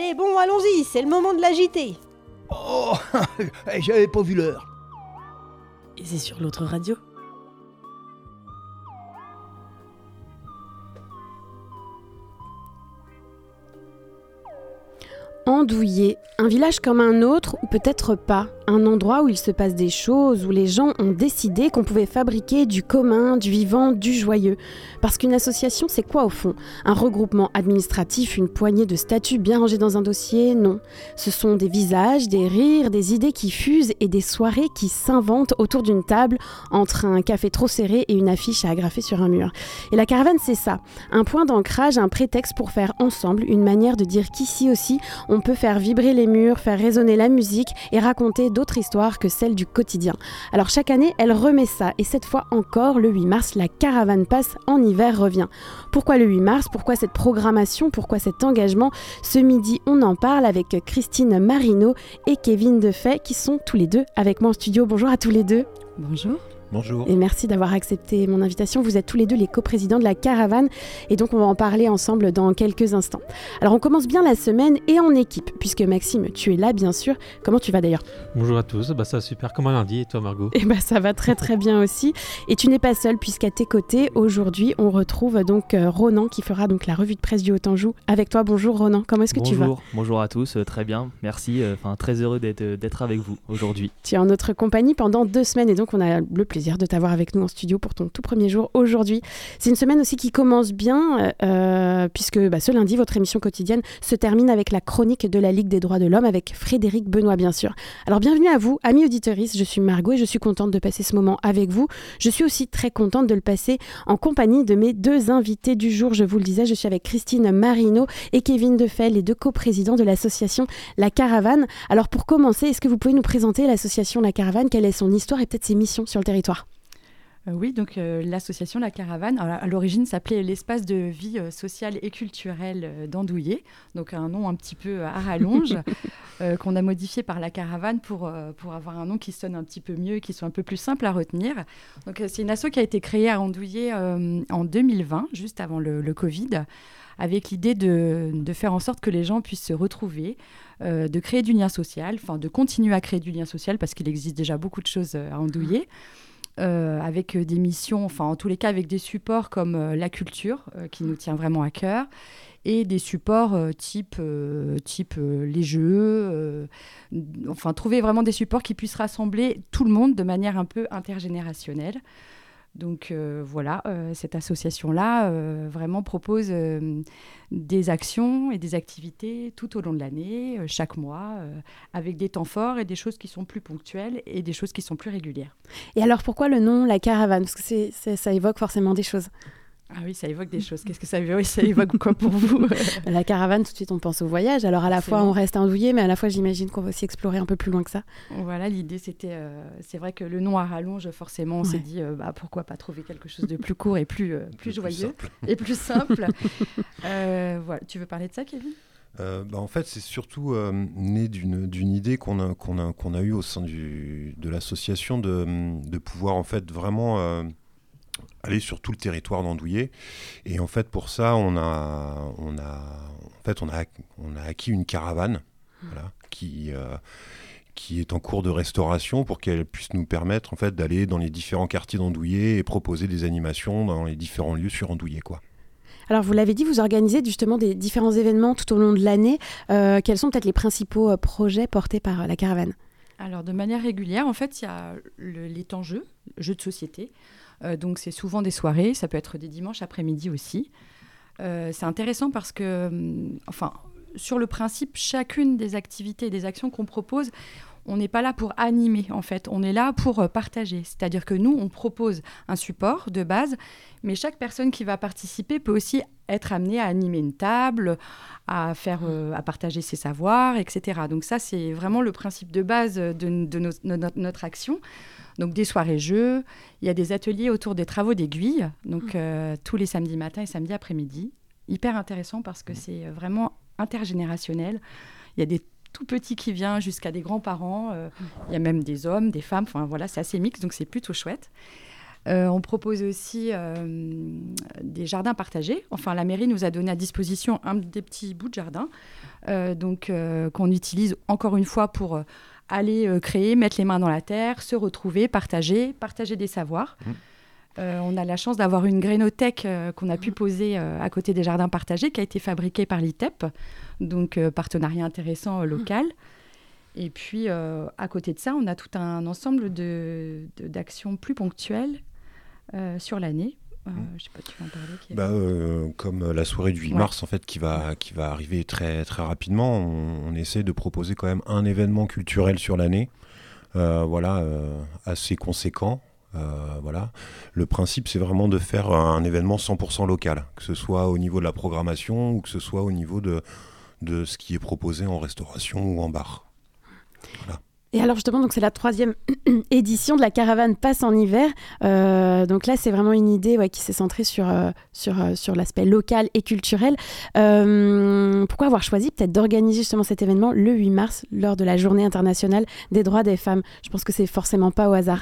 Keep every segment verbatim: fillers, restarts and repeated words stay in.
Allez, bon, allons-y, c'est le moment de l'agiter. Oh, j'avais pas vu l'heure. Et c'est sur l'autre radio. Andouillé, un village comme un autre, ou peut-être pas. Un endroit où il se passe des choses, où les gens ont décidé qu'on pouvait fabriquer du commun, du vivant, du joyeux. Parce qu'une association, c'est quoi au fond ? Un regroupement administratif, une poignée de statuts bien rangés dans un dossier ? Non. Ce sont des visages, des rires, des idées qui fusent et des soirées qui s'inventent autour d'une table entre un café trop serré et une affiche à agrafer sur un mur. Et la caravane, c'est ça. Un point d'ancrage, un prétexte pour faire ensemble, une manière de dire qu'ici aussi, on peut faire vibrer les murs, faire résonner la musique et raconter d'autres histoires que celles du quotidien. Alors chaque année, elle remet ça et cette fois encore, le huit mars, la caravane passe en hiver revient. Pourquoi le huit mars ? Pourquoi cette programmation ? Pourquoi cet engagement ? Ce midi, on en parle avec Christine Marino et Kevin Defay qui sont tous les deux avec moi en studio. Bonjour à tous les deux. Bonjour. Bonjour. Et merci d'avoir accepté mon invitation. Vous êtes tous les deux les coprésidents de la caravane et donc on va en parler ensemble dans quelques instants. Alors on commence bien la semaine et en équipe puisque Maxime, tu es là bien sûr. Comment tu vas d'ailleurs ? Bonjour à tous, bah ça va super comme un lundi et toi Margot ? Et bah ça va très très bien aussi. Et tu n'es pas seule puisqu'à tes côtés aujourd'hui on retrouve donc euh, Ronan qui fera donc la revue de presse du Haut-Anjou avec toi. Bonjour Ronan, comment est-ce que bonjour, tu vas ? Bonjour à tous, euh, très bien, merci, enfin euh, très heureux d'être, d'être avec vous aujourd'hui. Tu es en notre compagnie pendant deux semaines et donc on a le plaisir de t'avoir avec nous en studio pour ton tout premier jour aujourd'hui. C'est une semaine aussi qui commence bien euh, puisque bah, ce lundi, votre émission quotidienne se termine avec la chronique de la Ligue des droits de l'homme avec Frédéric Benoît, bien sûr. Alors bienvenue à vous, amis auditeuristes, je suis Margot et je suis contente de passer ce moment avec vous. Je suis aussi très contente de le passer en compagnie de mes deux invités du jour. Je vous le disais, je suis avec Christine Marino et Kevin Defay, les deux coprésidents de l'association La Caravane. Alors pour commencer, est-ce que vous pouvez nous présenter l'association La Caravane ? Quelle est son histoire et peut-être ses missions sur le territoire ? Oui, donc euh, l'association La Caravane, alors, à l'origine s'appelait l'Espace de vie euh, sociale et culturelle euh, d'Andouillé, donc un nom un petit peu à rallonge, euh, qu'on a modifié par La Caravane pour, euh, pour avoir un nom qui sonne un petit peu mieux et qui soit un peu plus simple à retenir. Donc euh, c'est une asso qui a été créée à Andouillé euh, en deux mille vingt, juste avant le, le Covid, avec l'idée de, de faire en sorte que les gens puissent se retrouver, euh, de créer du lien social, enfin de continuer à créer du lien social parce qu'il existe déjà beaucoup de choses à Andouillé. Euh, avec des missions, enfin en tous les cas avec des supports comme euh, la culture euh, qui nous tient vraiment à cœur et des supports euh, type, euh, type euh, les jeux, euh, enfin trouver vraiment des supports qui puissent rassembler tout le monde de manière un peu intergénérationnelle. Donc euh, voilà, euh, cette association-là euh, vraiment propose euh, des actions et des activités tout au long de l'année, euh, chaque mois, euh, avec des temps forts et des choses qui sont plus ponctuelles et des choses qui sont plus régulières. Et alors pourquoi le nom La Caravane ? Parce que c'est, c'est, ça évoque forcément des choses. Ah oui, ça évoque des choses. Qu'est-ce que ça évoque ? Ça évoque quoi pour vous ? La caravane, tout de suite, on pense au voyage. Alors, à la fois, on reste à Andouillé, mais à la fois, j'imagine qu'on va aussi explorer un peu plus loin que ça. Voilà, l'idée, c'était... Euh, c'est vrai que le nom à rallonge, forcément, on ouais. s'est dit, euh, bah, pourquoi pas trouver quelque chose de plus court et plus, euh, plus joyeux plus et plus simple. euh, voilà. Tu veux parler de ça, Kevin ? Euh, bah en fait, c'est surtout euh, né d'une, d'une idée qu'on a, qu'on a, qu'on a eue au sein du, de l'association de, de pouvoir, en fait, vraiment... Euh, aller sur tout le territoire d'Andouillé. Et en fait, pour ça, on a, on a, en fait, on a, on a acquis une caravane voilà, qui, euh, qui est en cours de restauration pour qu'elle puisse nous permettre en fait, d'aller dans les différents quartiers d'Andouillé et proposer des animations dans les différents lieux sur Andouillé, quoi. Alors, vous l'avez dit, vous organisez justement des différents événements tout au long de l'année. Euh, quels sont peut-être les principaux euh, projets portés par euh, la caravane ? Alors, de manière régulière, en fait, il y a le, les temps jeux, jeux de société. Euh, donc, c'est souvent des soirées. Ça peut être des dimanches après-midi aussi. Euh, c'est intéressant parce que, euh, enfin, sur le principe, chacune des activités et des actions qu'on propose, on n'est pas là pour animer, en fait. On est là pour euh, partager. C'est-à-dire que nous, on propose un support de base, mais chaque personne qui va participer peut aussi être amenée à animer une table, à, faire, euh, à partager ses savoirs, et cetera. Donc ça, c'est vraiment le principe de base de, de nos, notre, notre action. Donc des soirées-jeux, il y a des ateliers autour des travaux d'aiguille, donc euh, tous les samedis matins et samedis après-midi. Hyper intéressant parce que c'est vraiment intergénérationnel. Il y a des tout petits qui viennent jusqu'à des grands-parents. Euh, il y a même des hommes, des femmes. Enfin voilà, c'est assez mixte, donc c'est plutôt chouette. Euh, on propose aussi euh, des jardins partagés. Enfin, la mairie nous a donné à disposition un des petits bouts de jardin euh, donc, euh, qu'on utilise encore une fois pour euh, aller euh, créer, mettre les mains dans la terre, se retrouver, partager, partager des savoirs. Mmh. Euh, on a la chance d'avoir une grénothèque euh, qu'on a pu poser euh, à côté des jardins partagés qui a été fabriquée par l'I T E P, donc euh, partenariat intéressant euh, local. Mmh. Et puis, euh, à côté de ça, on a tout un ensemble de, de, d'actions plus ponctuelles Euh, sur l'année. Euh, je sais pas, tu vas en parler. Qui est... bah, euh, comme la soirée du huit ouais. mars, en fait, qui va, qui va arriver très, très rapidement, on, on essaie de proposer quand même un événement culturel sur l'année, euh, voilà, euh, assez conséquent. Euh, voilà. Le principe, c'est vraiment de faire un événement cent pour cent local, que ce soit au niveau de la programmation ou que ce soit au niveau de, de ce qui est proposé en restauration ou en bar. Voilà. Et alors justement, donc c'est la troisième édition de la caravane passe en hiver. Euh, donc là, c'est vraiment une idée ouais, qui s'est centrée sur, euh, sur, euh, sur l'aspect local et culturel. Euh, pourquoi avoir choisi peut-être d'organiser justement cet événement le huit mars, lors de la Journée internationale des droits des femmes ? Je pense que c'est forcément pas au hasard.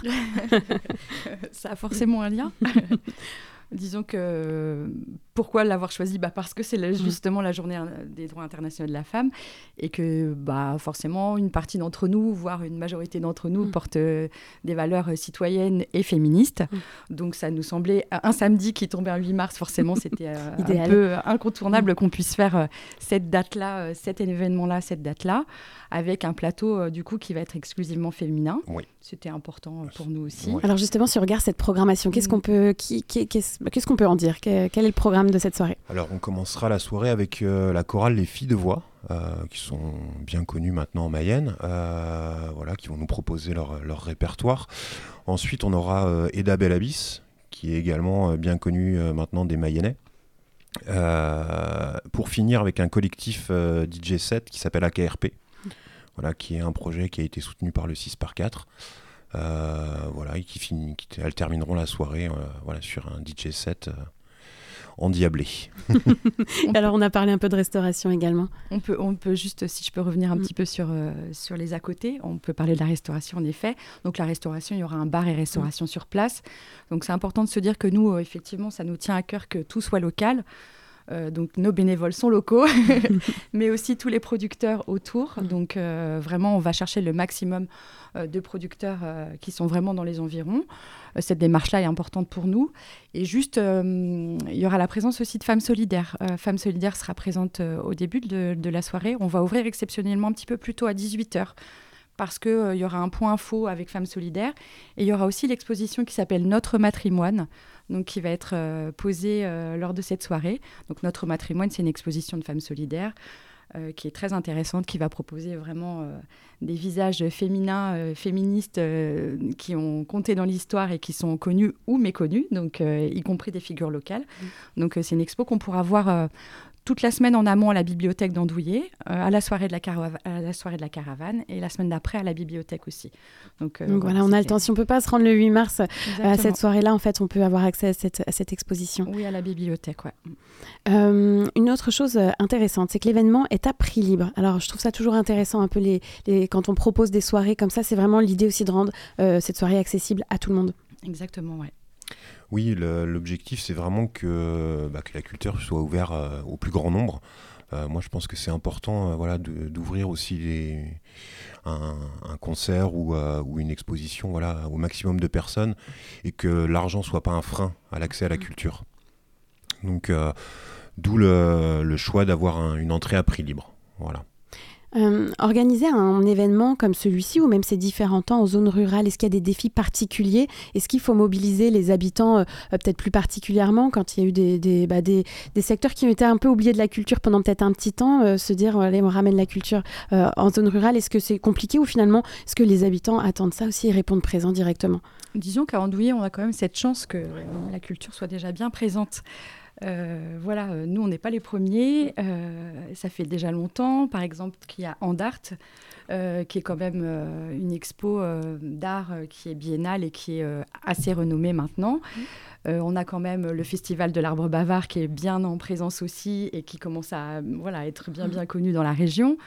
Ça a forcément un lien. Disons que pourquoi l'avoir choisi bah parce que c'est la, justement la journée des droits internationaux de la femme et que bah forcément une partie d'entre nous, voire une majorité d'entre nous, mmh. porte euh, des valeurs euh, citoyennes et féministes. Mmh. Donc ça nous semblait un samedi qui tombait un huit mars, forcément c'était euh, un peu incontournable mmh. qu'on puisse faire euh, cette date-là, euh, cet événement-là, cette date-là, avec un plateau euh, du coup qui va être exclusivement féminin. Oui. C'était important euh, pour nous aussi. Oui. Alors justement, si on regarde cette programmation, qu'est-ce qu'on peut, qui, qui, qu'est-ce, qu'est-ce qu'on peut en dire ? Quel est le programme de cette soirée ? Alors on commencera la soirée avec euh, la chorale Les Filles de Voix, euh, qui sont bien connues maintenant en Mayenne, euh, voilà, qui vont nous proposer leur, leur répertoire. Ensuite on aura euh, Eda Bellabis, qui est également euh, bien connue euh, maintenant des Mayennais. Euh, pour finir avec un collectif euh, D J set qui s'appelle A K R P, voilà, qui est un projet qui a été soutenu par le six par quatre. Euh, voilà, et qui, finit, qui elles termineront la soirée euh, voilà, sur un D J set euh, endiablé. Alors on a parlé un peu de restauration également. On peut, on peut juste, si je peux revenir un mmh. petit peu sur, euh, sur les à côté, on peut parler de la restauration en effet. Donc la restauration, il y aura un bar et restauration mmh. sur place. Donc c'est important de se dire que nous, euh, effectivement, ça nous tient à cœur que tout soit local. Euh, donc nos bénévoles sont locaux, mais aussi tous les producteurs autour. Donc euh, vraiment, on va chercher le maximum euh, de producteurs euh, qui sont vraiment dans les environs. Euh, cette démarche-là est importante pour nous. Et juste, euh, il y aura la présence aussi de Femmes Solidaires. Euh, Femmes Solidaires sera présente euh, au début de, de la soirée. On va ouvrir exceptionnellement un petit peu plus tôt à dix-huit heures. Parce qu'il euh, y aura un point info avec Femmes Solidaires. Et il y aura aussi l'exposition qui s'appelle Notre Matrimoine, donc qui va être euh, posée euh, lors de cette soirée. Donc Notre Matrimoine, c'est une exposition de femmes solidaires euh, qui est très intéressante, qui va proposer vraiment euh, des visages féminins, euh, féministes, euh, qui ont compté dans l'histoire et qui sont connus ou méconnus, donc, euh, y compris des figures locales. Mmh. Donc euh, c'est une expo qu'on pourra voir euh, toute la semaine en amont à la bibliothèque d'Andouillé, euh, à, la soirée de la carava- à la soirée de la caravane, et la semaine d'après à la bibliothèque aussi. Donc, euh, Donc voilà, on a le temps. Si on ne peut pas se rendre le huit mars Exactement. à cette soirée-là, en fait, on peut avoir accès à cette, à cette exposition. Oui, à la bibliothèque, ouais. Euh, une autre chose intéressante, c'est que l'événement est à prix libre. Alors, je trouve ça toujours intéressant, un peu les, les, quand on propose des soirées comme ça, c'est vraiment l'idée aussi de rendre euh, cette soirée accessible à tout le monde. Exactement, ouais. Oui, le, l'objectif, c'est vraiment que, bah, que la culture soit ouverte euh, au plus grand nombre. Euh, moi, je pense que c'est important euh, voilà, de, d'ouvrir aussi les, un, un concert ou, euh, ou une exposition voilà, au maximum de personnes et que l'argent ne soit pas un frein à l'accès à la culture. Donc, euh, d'où le, le choix d'avoir un, une entrée à prix libre. Voilà. Euh, organiser un événement comme celui-ci ou même ces différents temps en zone rurale, est-ce qu'il y a des défis particuliers ? Est-ce qu'il faut mobiliser les habitants euh, peut-être plus particulièrement quand il y a eu des, des, bah, des, des secteurs qui ont été un peu oubliés de la culture pendant peut-être un petit temps, euh, se dire allez, on ramène la culture euh, en zone rurale, est-ce que c'est compliqué ou finalement est-ce que les habitants attendent ça aussi et répondent présent directement ? Disons qu'à Andouillé, on a quand même cette chance que la culture soit déjà bien présente. Euh, voilà, euh, nous on n'est pas les premiers, euh, ça fait déjà longtemps, par exemple qu'il y a Andart, euh, qui est quand même euh, une expo euh, d'art euh, qui est biennale et qui est euh, assez renommée maintenant. Mmh. Euh, on a quand même le festival de l'arbre bavard qui est bien en présence aussi et qui commence à voilà, être bien bien connu dans la région.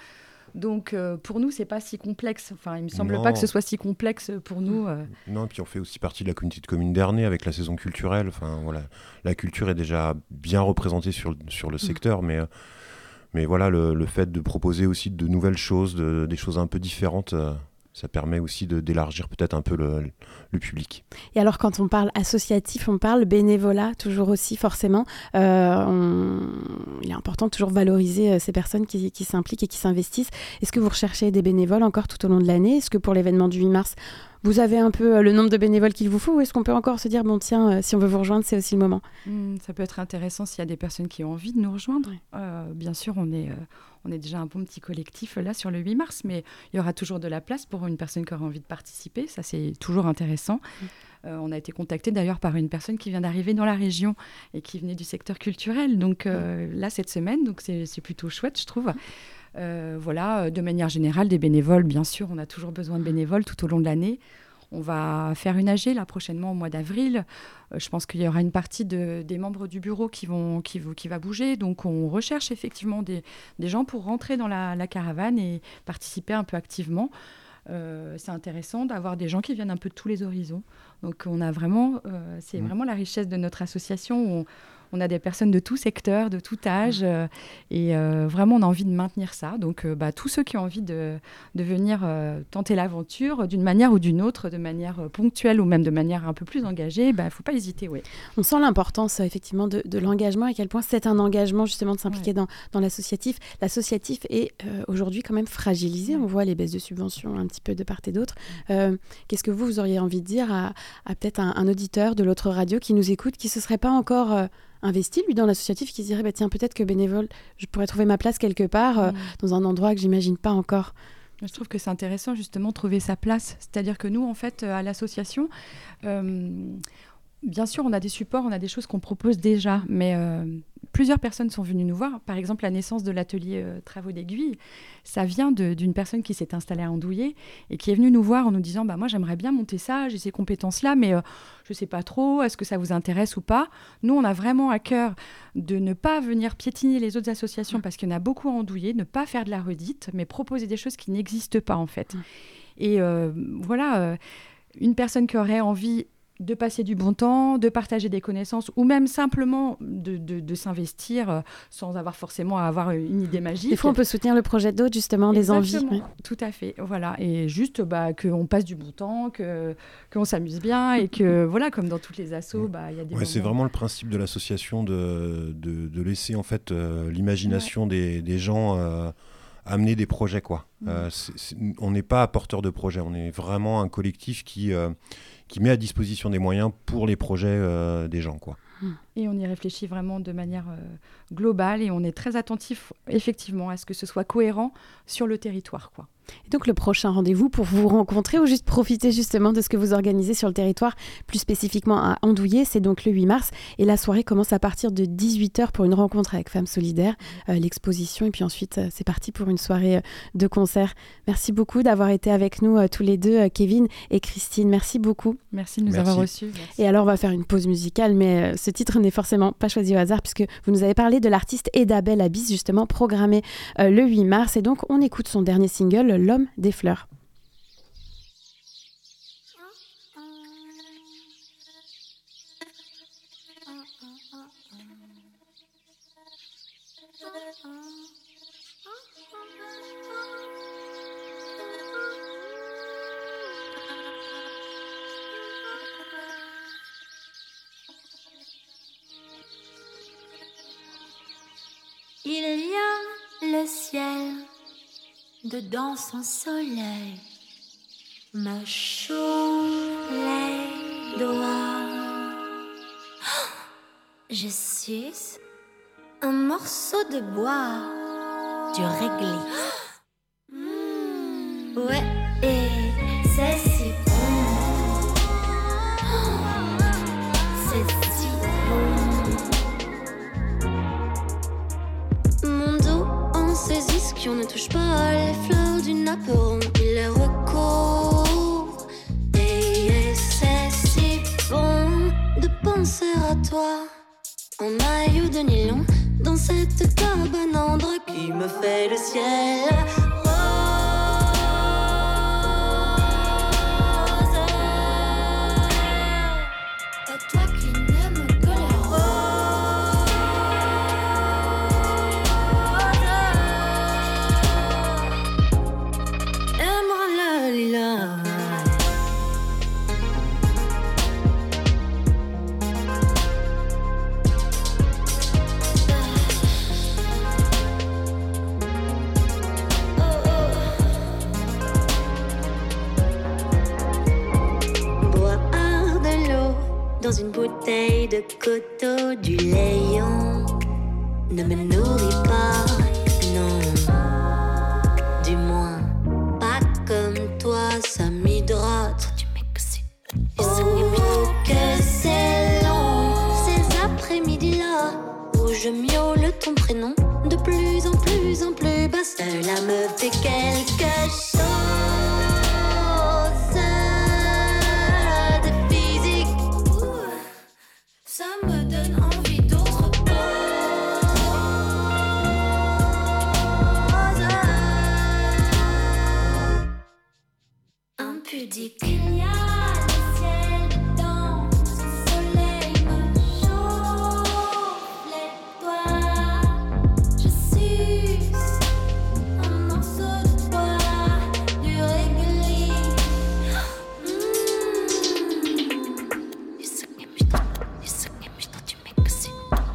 Donc euh, pour nous, c'est pas si complexe. Enfin, il me semble Non. pas que ce soit si complexe pour nous. euh. Non, et puis on fait aussi partie de la communauté de communes d'Ernée avec la saison culturelle. Enfin, voilà. La culture est déjà bien représentée sur, le- sur le secteur, mais, euh, mais voilà, le, le fait de proposer aussi de nouvelles choses, de, des choses un peu différentes, euh, ça permet aussi de, d'élargir peut-être un peu le, le public. Et alors, quand on parle associatif, on parle bénévolat, toujours aussi, forcément. Euh, on... Il est important de toujours valoriser euh, ces personnes qui, qui s'impliquent et qui s'investissent. Est-ce que vous recherchez des bénévoles encore tout au long de l'année ? Est-ce que pour l'événement du huit mars, vous avez un peu euh, le nombre de bénévoles qu'il vous faut ? Ou est-ce qu'on peut encore se dire, bon, tiens, euh, si on veut vous rejoindre, c'est aussi le moment ? Hmm, ça peut être intéressant s'il y a des personnes qui ont envie de nous rejoindre. Ouais. Euh, bien sûr, on est, euh, on est déjà un bon petit collectif euh, là sur le huit mars, mais il y aura toujours de la place pour une personne qui aura envie de participer. Ça, c'est toujours intéressant. Mm. Euh, on a été contacté d'ailleurs par une personne qui vient d'arriver dans la région et qui venait du secteur culturel. Donc euh, là, cette semaine, donc c'est, c'est plutôt chouette, je trouve. Euh, voilà, euh, de manière générale, des bénévoles, bien sûr, on a toujours besoin de bénévoles tout au long de l'année. On va faire une A G là prochainement au mois d'avril. Euh, je pense qu'il y aura une partie de, des membres du bureau qui, vont, qui, qui va bouger. Donc on recherche effectivement des, des gens pour rentrer dans la, la caravane et participer un peu activement. Euh, c'est intéressant d'avoir des gens qui viennent un peu de tous les horizons. Donc on a vraiment, euh, c'est Mmh. vraiment la richesse de notre association. Où on, on a des personnes de tout secteur, de tout âge, euh, et euh, vraiment on a envie de maintenir ça. Donc euh, bah, tous ceux qui ont envie de, de venir euh, tenter l'aventure d'une manière ou d'une autre, de manière euh, ponctuelle ou même de manière un peu plus engagée, il bah, ne faut pas hésiter. Ouais. On sent l'importance, euh, effectivement, de, de l'engagement et à quel point c'est un engagement, justement, de s'impliquer Ouais. dans, dans l'associatif. L'associatif est euh, aujourd'hui quand même fragilisé. Ouais. On voit les baisses de subventions un petit peu de part et d'autre. Euh, qu'est-ce que vous, vous auriez envie de dire à, à peut-être un, un auditeur de l'autre radio qui nous écoute, qui ne se serait pas encore euh, investi, lui, dans l'associatif, qui se dirait, bah, tiens, peut-être que bénévole, je pourrais trouver ma place quelque part, euh, Mm. dans un endroit que j'imagine pas encore. Je trouve que c'est intéressant justement de trouver sa place. C'est-à-dire que nous, en fait, euh, à l'association, euh, bien sûr, on a des supports, on a des choses qu'on propose déjà, mais euh, plusieurs personnes sont venues nous voir. Par exemple, la naissance de l'atelier euh, Travaux d'aiguille, ça vient de, d'une personne qui s'est installée à Andouillé et qui est venue nous voir en nous disant bah, « moi, j'aimerais bien monter ça, j'ai ces compétences-là, mais euh, je ne sais pas trop, est-ce que ça vous intéresse ou pas ?» Nous, on a vraiment à cœur de ne pas venir piétiner les autres associations parce qu'il y en a beaucoup à Andouillé, ne pas faire de la redite, mais proposer des choses qui n'existent pas, en fait. Mmh. Et euh, voilà, euh, une personne qui aurait envie de passer du bon temps, de partager des connaissances ou même simplement de, de, de s'investir euh, sans avoir forcément à avoir une idée magique. Des fois, on peut soutenir le projet d'autres, justement, les envies. Exactement, Ouais. tout à fait. Voilà. Et juste bah, qu'on passe du bon temps, que, qu'on s'amuse bien et que, voilà, comme dans toutes les assos, bah, il y a des Ouais, c'est moments- vraiment le principe de l'association de, de, de laisser en fait euh, l'imagination des, des gens euh, amener des projets, quoi. Mm. Euh, c'est- c'est- on n'est pas apporteur de projets, on est vraiment un collectif qui, euh, qui met à disposition des moyens pour les projets euh, des gens, quoi. Et on y réfléchit vraiment de manière euh, globale et on est très attentif, effectivement, à ce que ce soit cohérent sur le territoire, quoi. Et donc le prochain rendez-vous pour vous rencontrer ou juste profiter justement de ce que vous organisez sur le territoire, plus spécifiquement à Andouillé, c'est donc le huit mars. Et la soirée commence à partir de dix-huit heures pour une rencontre avec Femmes Solidaires, euh, l'exposition. Et puis ensuite, euh, c'est parti pour une soirée euh, de concert. Merci beaucoup d'avoir été avec nous euh, tous les deux, euh, Kevin et Christine. Merci beaucoup. Merci de nous Merci. avoir reçus. Merci. Et alors, on va faire une pause musicale, mais euh, ce titre n'est forcément pas choisi au hasard puisque vous nous avez parlé de l'artiste Edabel Abyss, justement programmé euh, le huit mars. Et donc, on écoute son dernier single, L'homme des fleurs. Il y a le ciel, dedans son soleil me chaud les doigts. Je suis un morceau de bois, du réglisse. Ouais, et c'est si bon. C'est si bon. Mon dos en saisit ce qu'on ne touche pas les fleurs du napperon. Il les recouvre. Et c'est si bon de penser à toi en maillot de nylon dans cette cabane en drap qui me fait le ciel. Oh, de coteau du Léon ne me nourrit pas, non. Du moins, pas comme toi, ça m'hydrate. Oh, que c'est long, ces après-midi-là où je miaule ton prénom de plus en plus en plus bas. Cela me fait quelque chose de physique. Ouh, ça me donne envie d'autre chose. Impudique. Il y a le ciel dedans, ce soleil me chauffe les doigts. Je suce un morceau de bois, du régulier. Mmh. Isso que é putain, isso que é putain, tu m'excites.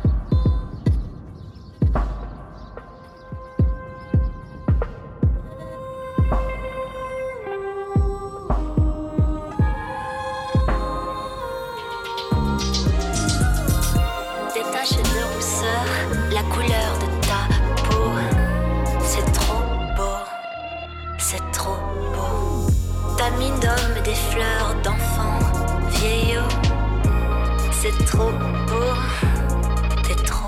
Des taches de rousseur, la couleur de ta peau. C'est trop beau, c'est trop beau. Ta mine d'homme, des fleurs d'enfant vieillot. C'est trop beau, t'es trop.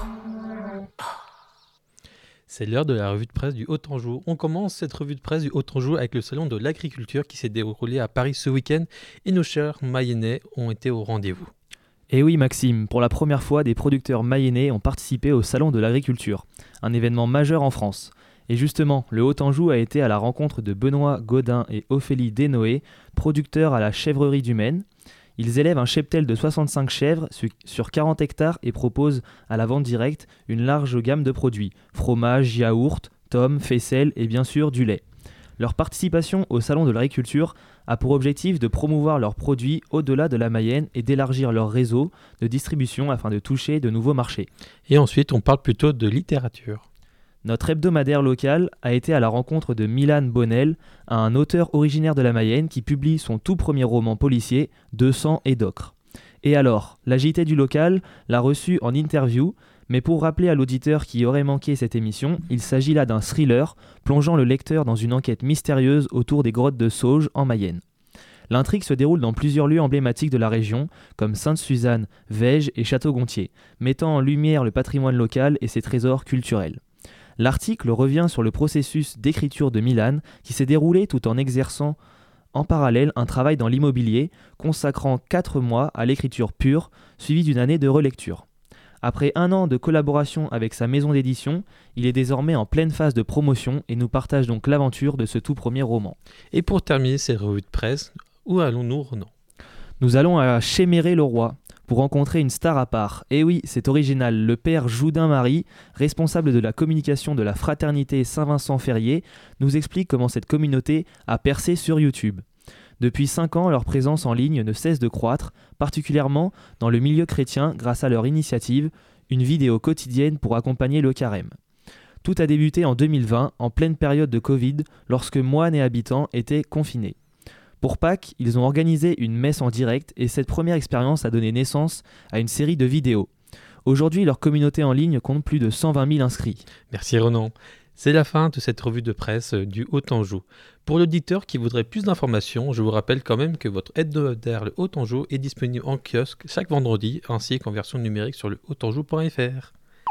C'est l'heure de la revue de presse du Haut-Anjou. On commence cette revue de presse du Haut-Anjou avec le salon de l'agriculture qui s'est déroulé à Paris ce week-end et nos chers Mayennais ont été au rendez-vous. Et oui Maxime, pour la première fois, des producteurs mayennais ont participé au Salon de l'Agriculture, un événement majeur en France. Et justement, le Haut-Anjou a été à la rencontre de Benoît Godin et Ophélie Desnoë, producteurs à la chèvrerie du Maine. Ils élèvent un cheptel de soixante-cinq chèvres su- sur quarante hectares et proposent à la vente directe une large gamme de produits, fromage, yaourt, tomes, faisselle et bien sûr du lait. Leur participation au Salon de l'Agriculture a pour objectif de promouvoir leurs produits au-delà de la Mayenne et d'élargir leur réseau de distribution afin de toucher de nouveaux marchés. Et ensuite, on parle plutôt de littérature. Notre hebdomadaire local a été à la rencontre de Milan Bonnel, un auteur originaire de la Mayenne qui publie son tout premier roman policier, Deux sang et d'ocre. Et alors, la J T du local l'a reçu en interview, mais pour rappeler à l'auditeur qui aurait manqué cette émission, il s'agit là d'un thriller plongeant le lecteur dans une enquête mystérieuse autour des grottes de Sauge en Mayenne. L'intrigue se déroule dans plusieurs lieux emblématiques de la région, comme Sainte-Suzanne, Vège et Château-Gontier, mettant en lumière le patrimoine local et ses trésors culturels. L'article revient sur le processus d'écriture de Milan qui s'est déroulé tout en exerçant en parallèle un travail dans l'immobilier, consacrant quatre mois à l'écriture pure, suivi d'une année de relecture. Après un an de collaboration avec sa maison d'édition, il est désormais en pleine phase de promotion et nous partage donc l'aventure de ce tout premier roman. Et pour terminer ces revues de presse, où allons-nous, Renan ? Nous allons à Chéméré-le-Roi pour rencontrer une star à part. Et oui, c'est original, le père Joudin-Marie, responsable de la communication de la fraternité Saint-Vincent-Ferrier, nous explique comment cette communauté a percé sur YouTube. Depuis cinq ans, leur présence en ligne ne cesse de croître, particulièrement dans le milieu chrétien grâce à leur initiative, une vidéo quotidienne pour accompagner le carême. Tout a débuté en deux mille vingt, en pleine période de Covid, lorsque moines et habitants étaient confinés. Pour Pâques, ils ont organisé une messe en direct et cette première expérience a donné naissance à une série de vidéos. Aujourd'hui, leur communauté en ligne compte plus de cent vingt mille inscrits. Merci Renan. C'est la fin de cette revue de presse du Haut-Anjou. Pour l'auditeur qui voudrait plus d'informations, je vous rappelle quand même que votre hebdomadaire Le Haut-Anjou est disponible en kiosque chaque vendredi ainsi qu'en version numérique sur le haut anjou point f r.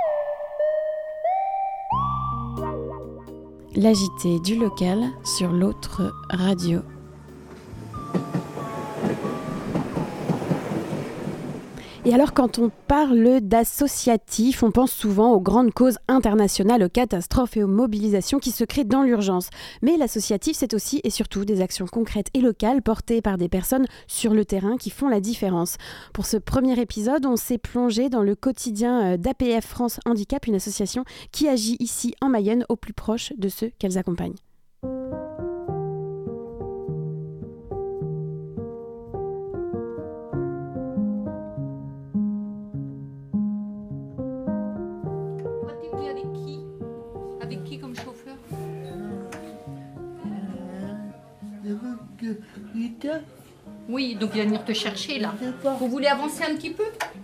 L'A J T du local sur l'autre radio. Et alors, quand on parle d'associatif, on pense souvent aux grandes causes internationales, aux catastrophes et aux mobilisations qui se créent dans l'urgence. Mais l'associatif, c'est aussi et surtout des actions concrètes et locales portées par des personnes sur le terrain qui font la différence. Pour ce premier épisode, on s'est plongé dans le quotidien d'A P F France Handicap, une association qui agit ici en Mayenne au plus proche de ceux qu'elles accompagnent. Avec qui Avec qui comme chauffeur Oui, donc il va venir te chercher là. Vous voulez avancer un petit peu?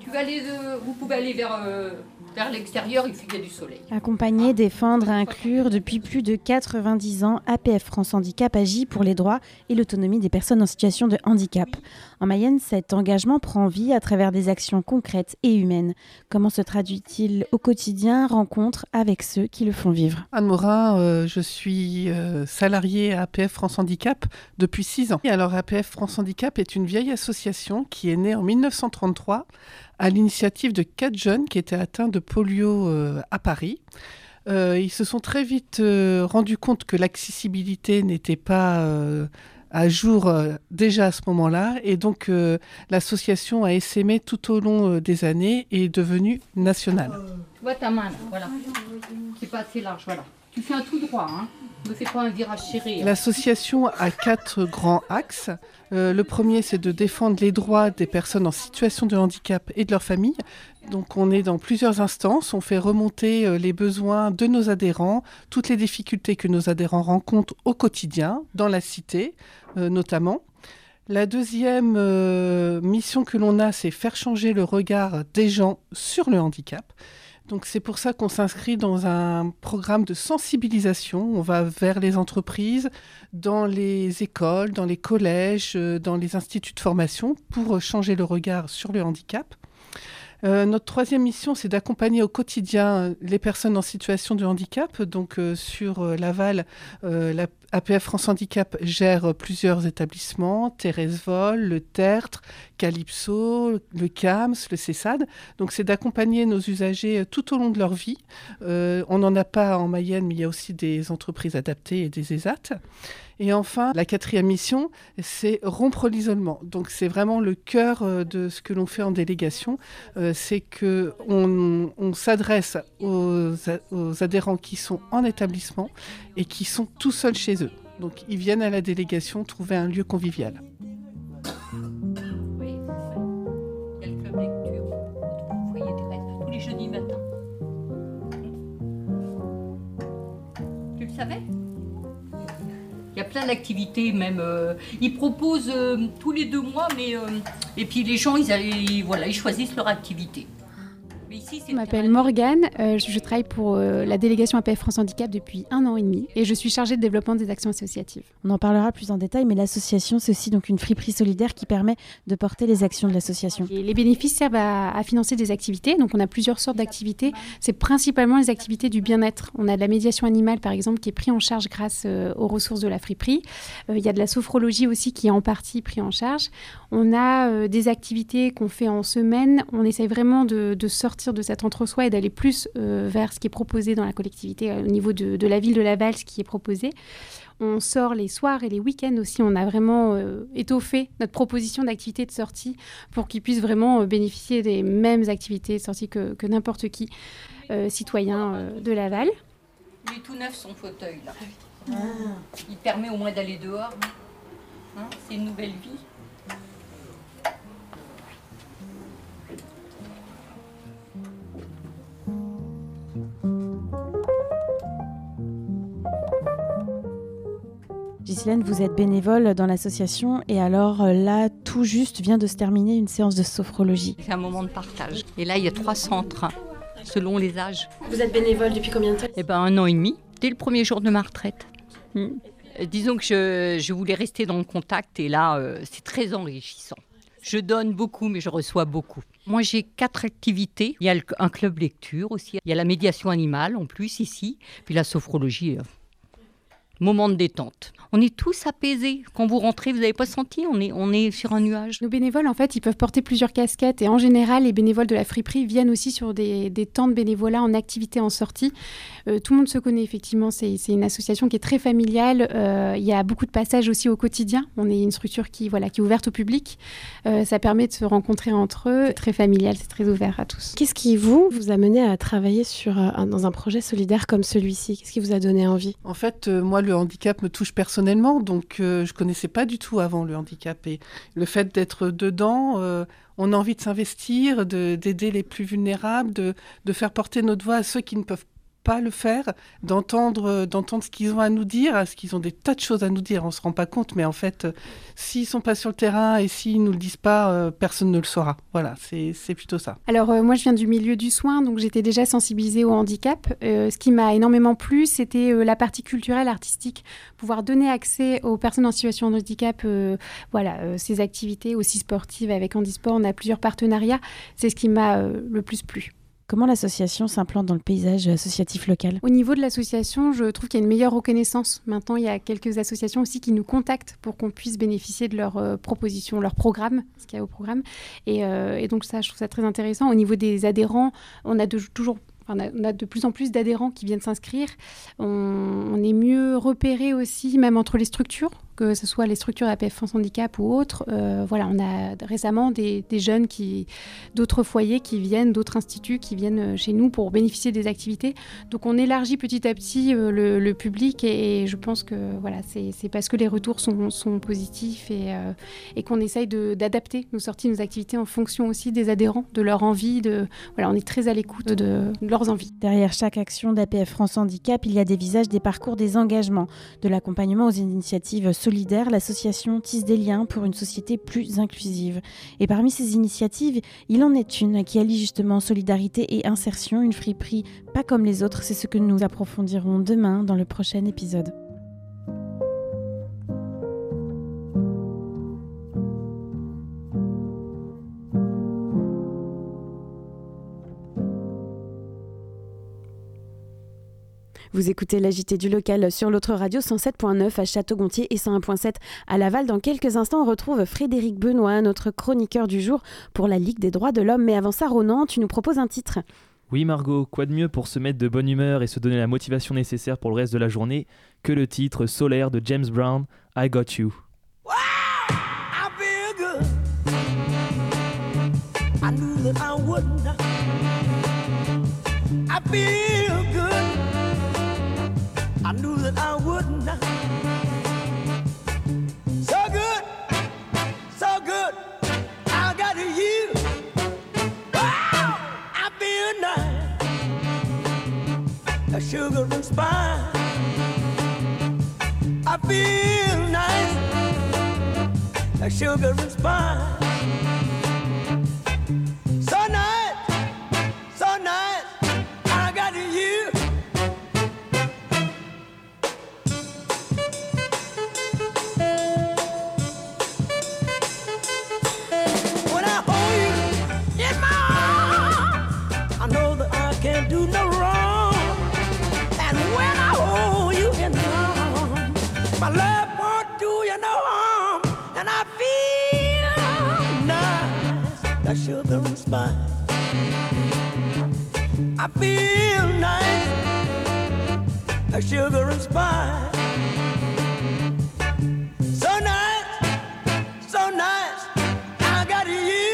pouvez aller, de- vous pouvez aller vers, euh, vers l'extérieur, il fait qu'il y a du soleil. Accompagner, défendre et inclure depuis plus de quatre-vingt-dix ans, A P F France Handicap agit pour les droits et l'autonomie des personnes en situation de handicap. En Mayenne, cet engagement prend vie à travers des actions concrètes et humaines. Comment se traduit-il au quotidien? Rencontre avec ceux qui le font vivre. Anne Morin, euh, je suis euh, salariée à A P F France Handicap depuis six ans. Et alors A P F France Handicap est une vieille association qui est née en mille neuf cent trente-trois à l'initiative de quatre jeunes qui étaient atteints de polio euh, à Paris. Euh, ils se sont très vite euh, rendus compte que l'accessibilité n'était pas euh, à jour euh, déjà à ce moment-là. Et donc, euh, l'association a essaimé tout au long euh, des années et est devenue nationale. Tu vois ta main là, voilà. C'est pas assez large, voilà. Tu fais un tout droit, hein. Ne fais pas un virage serré. Hein. L'association a quatre grands axes. Euh, le premier, c'est de défendre les droits des personnes en situation de handicap et de leurs familles. Donc on est dans plusieurs instances, on fait remonter euh, les besoins de nos adhérents, toutes les difficultés que nos adhérents rencontrent au quotidien, dans la cité euh, notamment. La deuxième euh, mission que l'on a, c'est faire changer le regard des gens sur le handicap. Donc c'est pour ça qu'on s'inscrit dans un programme de sensibilisation. On va vers les entreprises, dans les écoles, dans les collèges, euh, dans les instituts de formation pour changer le regard sur le handicap. Euh, notre troisième mission, c'est d'accompagner au quotidien les personnes en situation de handicap. Donc euh, sur euh, Laval, euh, la A P F France Handicap gère plusieurs établissements, Thérèse Vol, le Tertre, Calypso, le C A M S, le CESAD. Donc c'est d'accompagner nos usagers tout au long de leur vie. Euh, on n'en a pas en Mayenne, mais il y a aussi des entreprises adaptées et des ESAT. Et enfin, la quatrième mission, c'est rompre l'isolement. Donc c'est vraiment le cœur de ce que l'on fait en délégation. Euh, c'est qu'on on s'adresse aux, aux adhérents qui sont en établissement et qui sont tout seuls chez eux. Donc ils viennent à la délégation trouver un lieu convivial. Oui, il y a le club lecture. Vous voyez Thérèse, tous les jeudis matins. Tu le savais ? Il y a plein d'activités, même. Euh, ils proposent euh, tous les deux mois, mais euh, et puis les gens, ils, ils, voilà, ils choisissent leur activité. Mais ici, c'est Je m'appelle Morgane, euh, je, je travaille pour euh, la délégation A P F France Handicap depuis un an et demi et je suis chargée de développement des actions associatives. On en parlera plus en détail, mais l'association, c'est aussi donc une friperie solidaire qui permet de porter les actions de l'association. Et les bénéfices servent à, à financer des activités, donc on a plusieurs sortes d'activités. C'est principalement les activités du bien-être. On a de la médiation animale, par exemple, qui est prise en charge grâce euh, aux ressources de la friperie. Euh, il y a de la sophrologie aussi qui est en partie prise en charge. On a euh, des activités qu'on fait en semaine. On essaye vraiment de, de sortir de cet entre-soi et d'aller plus euh, vers ce qui est proposé dans la collectivité, euh, au niveau de, de la ville de Laval, ce qui est proposé. On sort les soirs et les week-ends aussi. On a vraiment euh, étoffé notre proposition d'activité de sortie pour qu'ils puissent vraiment euh, bénéficier des mêmes activités de sortie que, que n'importe qui, euh, citoyen euh, de Laval. Il est tout neuf son fauteuil là. Ah. Il permet au moins d'aller dehors. Hein, c'est une nouvelle vie. Ghislaine, vous êtes bénévole dans l'association et alors là, tout juste vient de se terminer une séance de sophrologie. C'est un moment de partage. Et là, il y a trois centres, selon les âges. Vous êtes bénévole depuis combien de temps ? Eh ben, un an et demi, dès le premier jour de ma retraite. Hmm. Disons que je, je voulais rester dans le contact et là, euh, c'est très enrichissant. Je donne beaucoup, mais je reçois beaucoup. Moi, j'ai quatre activités. Il y a le, un club lecture aussi. Il y a la médiation animale en plus ici. Puis la sophrologie. Euh, Moment de détente. On est tous apaisés. Quand vous rentrez, vous n'avez pas senti, on est, on est sur un nuage. Nos bénévoles, en fait, ils peuvent porter plusieurs casquettes. Et en général, les bénévoles de la friperie viennent aussi sur des, des temps de bénévolat en activité, en sortie. Euh, tout le monde se connaît, effectivement. C'est, c'est une association qui est très familiale. Euh, il y a beaucoup de passages aussi au quotidien. On est une structure qui, voilà, qui est ouverte au public. Euh, ça permet de se rencontrer entre eux. C'est très familial, c'est très ouvert à tous. Qu'est-ce qui, vous, vous a mené à travailler sur, euh, dans un projet solidaire comme celui-ci ? Qu'est-ce qui vous a donné envie ? En fait, euh, moi, le handicap me touche personnellement, donc euh, je ne connaissais pas du tout avant le handicap. Et le fait d'être dedans, euh, on a envie de s'investir, de, d'aider les plus vulnérables, de, de faire porter notre voix à ceux qui ne peuvent pas le faire, d'entendre, d'entendre ce qu'ils ont à nous dire, parce qu'ils ont des tas de choses à nous dire, on ne se rend pas compte, mais en fait, euh, s'ils ne sont pas sur le terrain et s'ils ne nous le disent pas, euh, personne ne le saura. Voilà, c'est, c'est plutôt ça. Alors euh, moi, je viens du milieu du soin, donc j'étais déjà sensibilisée au handicap. Euh, ce qui m'a énormément plu, c'était euh, la partie culturelle, artistique, pouvoir donner accès aux personnes en situation de handicap, euh, voilà, euh, ces activités aussi sportives avec Handisport, on a plusieurs partenariats, c'est ce qui m'a euh, le plus plu. Comment l'association s'implante dans le paysage associatif local ? Au niveau de l'association, je trouve qu'il y a une meilleure reconnaissance. Maintenant, il y a quelques associations aussi qui nous contactent pour qu'on puisse bénéficier de leurs euh, propositions, leurs programmes, ce qu'il y a au programme. Et, euh, et donc ça, je trouve ça très intéressant. Au niveau des adhérents, on a de, toujours... On a, on a de plus en plus d'adhérents qui viennent s'inscrire. On, on est mieux repéré aussi, même entre les structures, que ce soit les structures A P F France Handicap ou autres. Euh, voilà, on a récemment des, des jeunes, qui, d'autres foyers qui viennent, d'autres instituts qui viennent chez nous pour bénéficier des activités. Donc on élargit petit à petit euh, le, le public et, et je pense que voilà, c'est, c'est parce que les retours sont, sont positifs et, euh, et qu'on essaye de, d'adapter nos sorties, nos activités en fonction aussi des adhérents, de leur envie. De, voilà, on est très à l'écoute de, de leur envies. Derrière chaque action d'A P F France Handicap, il y a des visages, des parcours, des engagements, de l'accompagnement aux initiatives solidaires. L'association tisse des liens pour une société plus inclusive. Et parmi ces initiatives, il en est une qui allie justement solidarité et insertion, une friperie pas comme les autres. C'est ce que nous approfondirons demain dans le prochain épisode. Vous écoutez l'A J T du local sur l'autre radio cent sept point neuf à Château-Gontier et cent un point sept à Laval. Dans quelques instants, on retrouve Frédéric Benoît, notre chroniqueur du jour pour la Ligue des droits de l'homme. Mais avant ça, Ronan, tu nous proposes un titre. Oui Margot, quoi de mieux pour se mettre de bonne humeur et se donner la motivation nécessaire pour le reste de la journée que le titre solaire de James Brown, I Got You. Wow, I feel good. I knew that I wouldn't. I feel good. I knew that I wouldn't. So good, so good, I got you. Wow, I feel nice, a sugar and spice. I feel nice, a sugar and spice. So nice, so nice, I got you. Do no wrong, and when I hold you in my arms, my love won't do you no harm, and I feel nice, that sugar and spice. I feel nice, that sugar and spice. So nice, so nice, I got you.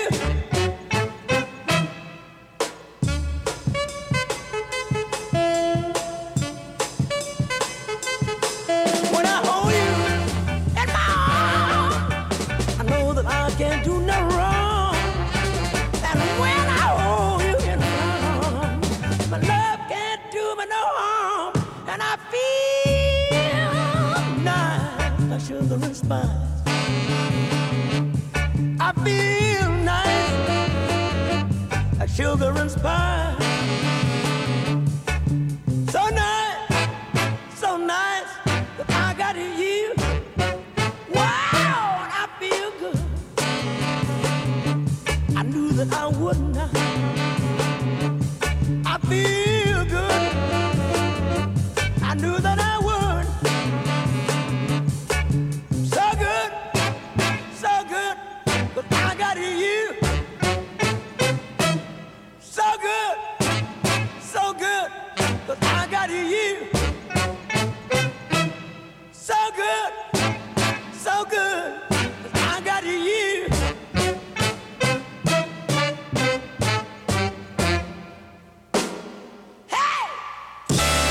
Can't do no wrong, and when I hold you in my arms, my love can't do me no harm, and I feel nice, like sugar and spice. I feel nice, like sugar and spice. So nice, so nice, that I got you. Wow, I feel good. I knew that I wouldn't. I feel good. I knew that I would. So good, so good, but I got you. So good, so good, but I got you. So good, so good, but I got you.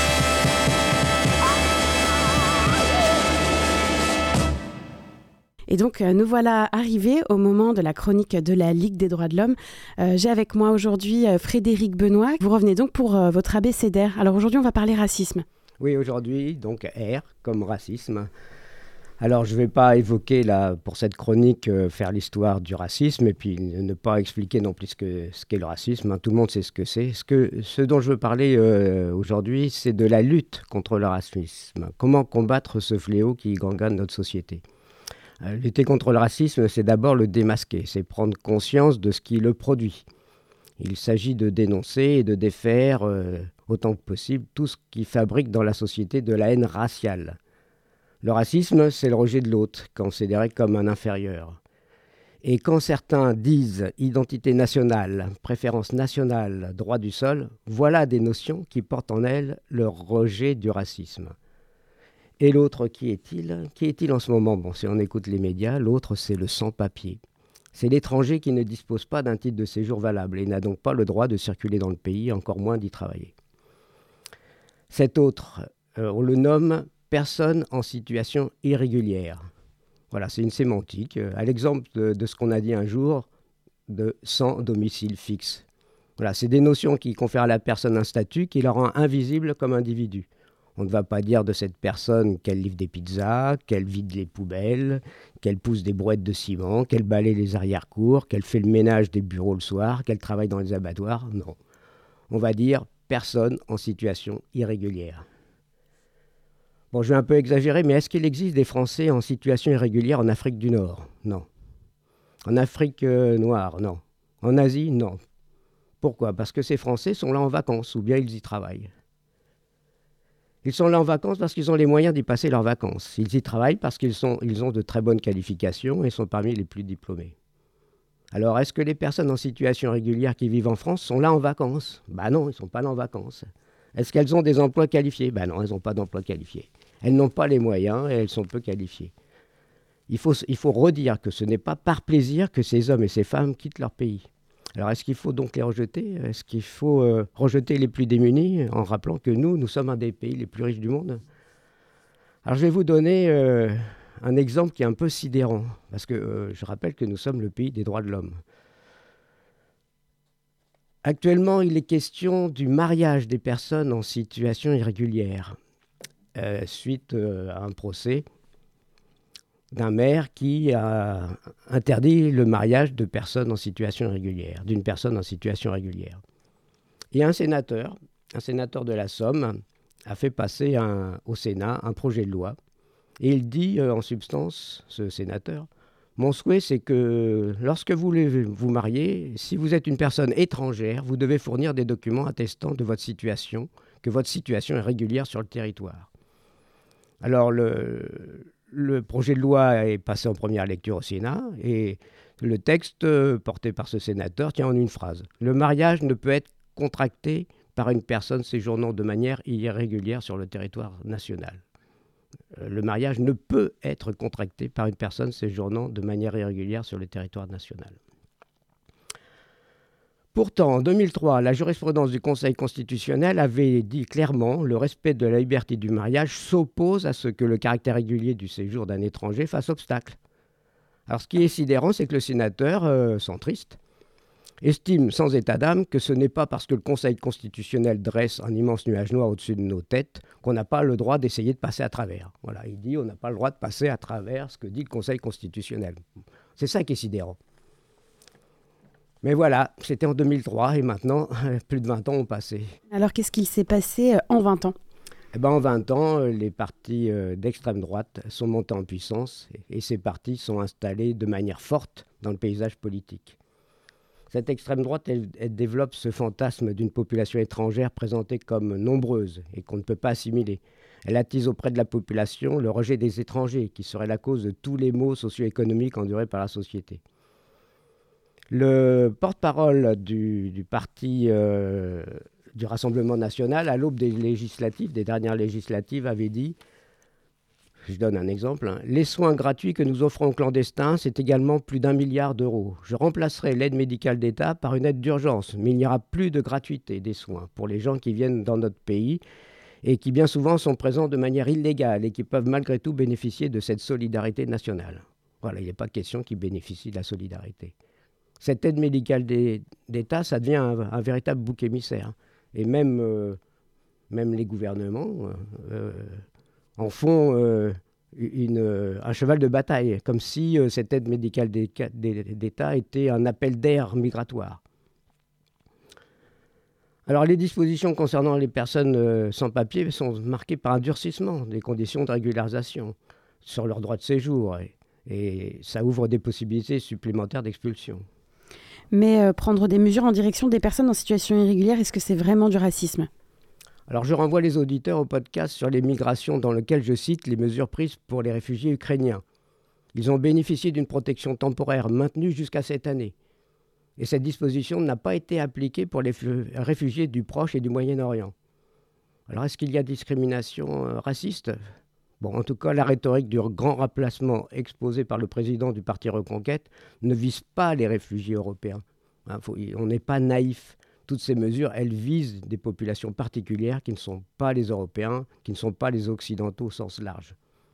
Et Et donc, euh, nous voilà arrivés au moment de la chronique de la Ligue des droits de l'homme. Euh, j'ai avec moi aujourd'hui euh, Frédéric Benoît. Vous revenez donc pour euh, votre abécédaire. Alors aujourd'hui, on va parler racisme. Oui, aujourd'hui, donc R comme racisme. Alors, je ne vais pas évoquer, là, pour cette chronique, euh, faire l'histoire du racisme et puis ne pas expliquer non plus ce, que, ce qu'est le racisme. Hein. Tout le monde sait ce que c'est. Ce, que, ce dont je veux parler euh, aujourd'hui, c'est de la lutte contre le racisme. Comment combattre ce fléau qui gangrène notre société. euh, Lutter contre le racisme, c'est d'abord le démasquer, c'est prendre conscience de ce qui le produit. Il s'agit de dénoncer et de défaire euh, autant que possible tout ce qui fabrique dans la société de la haine raciale. Le racisme, c'est le rejet de l'autre, considéré comme un inférieur. Et quand certains disent identité nationale, préférence nationale, droit du sol, voilà des notions qui portent en elles le rejet du racisme. Et l'autre, qui est-il ? Qui est-il en ce moment ? Bon, si on écoute les médias, l'autre, c'est le sans-papier. C'est l'étranger qui ne dispose pas d'un titre de séjour valable et n'a donc pas le droit de circuler dans le pays, encore moins d'y travailler. Cet autre, euh, on le nomme personne en situation irrégulière. Voilà, c'est une sémantique, euh, à l'exemple de, de ce qu'on a dit un jour de sans domicile fixe. Voilà, c'est des notions qui confèrent à la personne un statut qui la rend invisible comme individu. On ne va pas dire de cette personne qu'elle livre des pizzas, qu'elle vide les poubelles, qu'elle pousse des brouettes de ciment, qu'elle balaye les arrière-cours, qu'elle fait le ménage des bureaux le soir, qu'elle travaille dans les abattoirs. Non. On va dire personne en situation irrégulière. Bon, je vais un peu exagérer, mais est-ce qu'il existe des Français en situation irrégulière en Afrique du Nord ? Non. En Afrique euh, noire ? Non. En Asie ? Non. Pourquoi ? Parce que ces Français sont là en vacances, ou bien ils y travaillent. Ils sont là en vacances parce qu'ils ont les moyens d'y passer leurs vacances. Ils y travaillent parce qu'ils sont, ils ont de très bonnes qualifications et sont parmi les plus diplômés. Alors, est-ce que les personnes en situation irrégulière qui vivent en France sont là en vacances ? Ben non, ils ne sont pas là en vacances. Est-ce qu'elles ont des emplois qualifiés ? Ben non, elles n'ont pas d'emplois qualifiés. Elles n'ont pas les moyens et elles sont peu qualifiées. Il faut, il faut redire que ce n'est pas par plaisir que ces hommes et ces femmes quittent leur pays. Alors, est-ce qu'il faut donc les rejeter ? Est-ce qu'il faut euh, rejeter les plus démunis en rappelant que nous, nous sommes un des pays les plus riches du monde ? Alors, je vais vous donner euh, un exemple qui est un peu sidérant, parce que euh, je rappelle que nous sommes le pays des droits de l'homme. Actuellement, il est question du mariage des personnes en situation irrégulière, euh, suite euh, à un procès d'un maire qui a interdit le mariage de personnes en situation irrégulière, d'une personne en situation irrégulière. Et un sénateur, un sénateur de la Somme, a fait passer un, au Sénat un projet de loi. Et il dit euh, en substance, ce sénateur, « Mon souhait, c'est que lorsque vous voulez vous marier, si vous êtes une personne étrangère, vous devez fournir des documents attestant de votre situation, que votre situation est régulière sur le territoire. » Alors, le... Le projet de loi est passé en première lecture au Sénat et le texte euh, porté par ce sénateur tient en une phrase. Le mariage ne peut être contracté par une personne séjournant de manière irrégulière sur le territoire national. Euh, le mariage ne peut être contracté par une personne séjournant de manière irrégulière sur le territoire national. Pourtant, en deux mille trois, la jurisprudence du Conseil constitutionnel avait dit clairement que le respect de la liberté du mariage s'oppose à ce que le caractère régulier du séjour d'un étranger fasse obstacle. Alors, ce qui est sidérant, c'est que le sénateur euh, centriste estime sans état d'âme que ce n'est pas parce que le Conseil constitutionnel dresse un immense nuage noir au-dessus de nos têtes qu'on n'a pas le droit d'essayer de passer à travers. Voilà, il dit on n'a pas le droit de passer à travers ce que dit le Conseil constitutionnel. C'est ça qui est sidérant. Mais voilà, c'était en deux mille trois et maintenant, plus de vingt ans ont passé. Alors, qu'est-ce qu'il s'est passé en vingt ans ? Eh ben, en vingt ans, les partis d'extrême droite sont montés en puissance et ces partis sont installés de manière forte dans le paysage politique. Cette extrême droite, elle, elle développe ce fantasme d'une population étrangère présentée comme nombreuse et qu'on ne peut pas assimiler. Elle attise auprès de la population le rejet des étrangers, qui serait la cause de tous les maux socio-économiques endurés par la société. Le porte-parole du, du parti euh, du Rassemblement national, à l'aube des législatives, des dernières législatives, avait dit, je donne un exemple, hein, « Les soins gratuits que nous offrons aux clandestins, c'est également plus d'un milliard d'euros. Je remplacerai l'aide médicale d'État par une aide d'urgence, mais il n'y aura plus de gratuité des soins pour les gens qui viennent dans notre pays et qui bien souvent sont présents de manière illégale et qui peuvent malgré tout bénéficier de cette solidarité nationale. » Voilà, il n'est pas question qu'ils bénéficient de la solidarité. Cette aide médicale des- d'État, ça devient un, un véritable bouc émissaire. Et même, euh, même les gouvernements euh, en font euh, une, euh, un cheval de bataille, comme si euh, cette aide médicale des- des- d'État était un appel d'air migratoire. Alors, les dispositions concernant les personnes euh, sans papier sont marquées par un durcissement des conditions de régularisation sur leur droit de séjour. Et, et ça ouvre des possibilités supplémentaires d'expulsion. Mais euh, prendre des mesures en direction des personnes en situation irrégulière, est-ce que c'est vraiment du racisme ? Alors, je renvoie les auditeurs au podcast sur les migrations dans lequel je cite les mesures prises pour les réfugiés ukrainiens. Ils ont bénéficié d'une protection temporaire maintenue jusqu'à cette année. Et cette disposition n'a pas été appliquée pour les f- réfugiés du Proche et du Moyen-Orient. Alors, est-ce qu'il y a discrimination euh, raciste ? Bon, en tout cas, la rhétorique du grand remplacement exposé par le président du Parti Reconquête ne vise pas les réfugiés européens. Hein, faut- on n'est pas naïf. Toutes ces mesures, elles visent des populations particulières qui ne sont pas les Européens, qui ne sont pas les Occidentaux au sens large.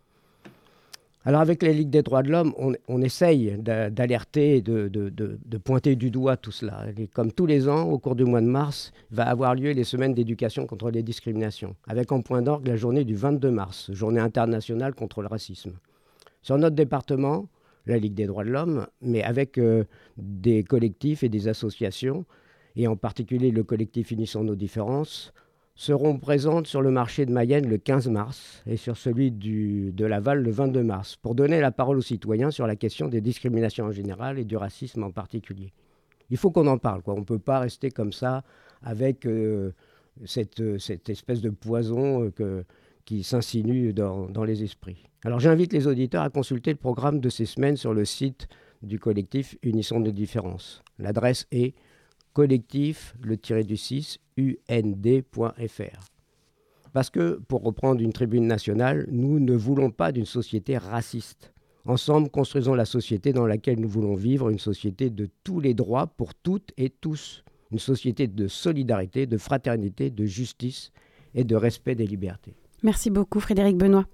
Alors avec la Ligue des droits de l'homme, on, on essaye d'a- d'alerter, de, de, de, de pointer du doigt tout cela. Et comme tous les ans, au cours du mois de mars, va avoir lieu les semaines d'éducation contre les discriminations, avec en point d'orgue la journée du vingt-deux mars, journée internationale contre le racisme. Sur notre département, la Ligue des droits de l'homme, mais avec euh, des collectifs et des associations, et en particulier le collectif Unissons nos différences, seront présentes sur le marché de Mayenne le quinze mars et sur celui du, de Laval le vingt-deux mars, pour donner la parole aux citoyens sur la question des discriminations en général et du racisme en particulier. Il faut qu'on en parle, quoi. On ne peut pas rester comme ça avec euh, cette, cette espèce de poison euh, que, qui s'insinue dans, dans les esprits. Alors j'invite les auditeurs à consulter le programme de ces semaines sur le site du collectif Unissons nos différences. L'adresse est collectif, le tiré du six, U N D point F R. Parce que, pour reprendre une tribune nationale, nous ne voulons pas d'une société raciste. Ensemble, construisons la société dans laquelle nous voulons vivre, une société de tous les droits pour toutes et tous. Une société de solidarité, de fraternité, de justice et de respect des libertés. Merci beaucoup Frédéric Benoît.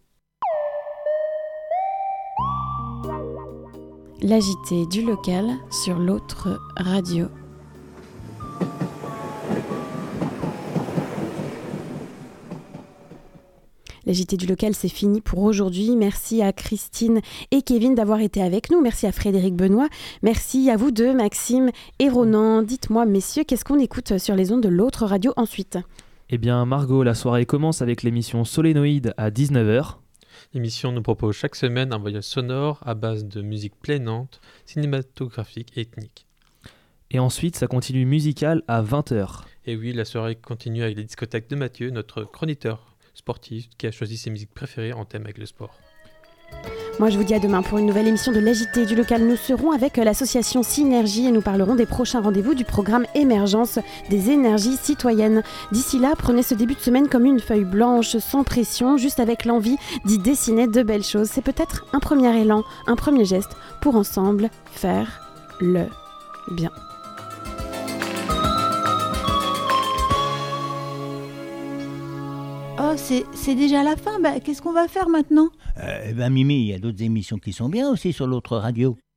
L'A J T du local sur l'autre radio. La J T du local, c'est fini pour aujourd'hui. Merci à Christine et Kevin d'avoir été avec nous. Merci à Frédéric Benoît. Merci à vous deux, Maxime et Ronan. Dites-moi, messieurs, qu'est-ce qu'on écoute sur les ondes de l'autre radio ensuite ? Eh bien, Margot, la soirée commence avec l'émission Solénoïde à dix-neuf heures. L'émission nous propose chaque semaine un voyage sonore à base de musique planante, cinématographique et ethnique. Et ensuite, ça continue musical à vingt heures. Et oui, la soirée continue avec les discothèques de Mathieu, notre chroniqueur sportif qui a choisi ses musiques préférées en thème avec le sport. Moi, je vous dis à demain pour une nouvelle émission de l'A J T du local. Nous serons avec l'association Synergie et nous parlerons des prochains rendez-vous du programme Émergence des énergies citoyennes. D'ici là, prenez ce début de semaine comme une feuille blanche, sans pression, juste avec l'envie d'y dessiner de belles choses. C'est peut-être un premier élan, un premier geste pour ensemble faire le bien. Oh, c'est, c'est déjà la fin. Bah, qu'est-ce qu'on va faire maintenant ? Euh, ben Mimi, il y a d'autres émissions qui sont bien aussi sur l'autre radio.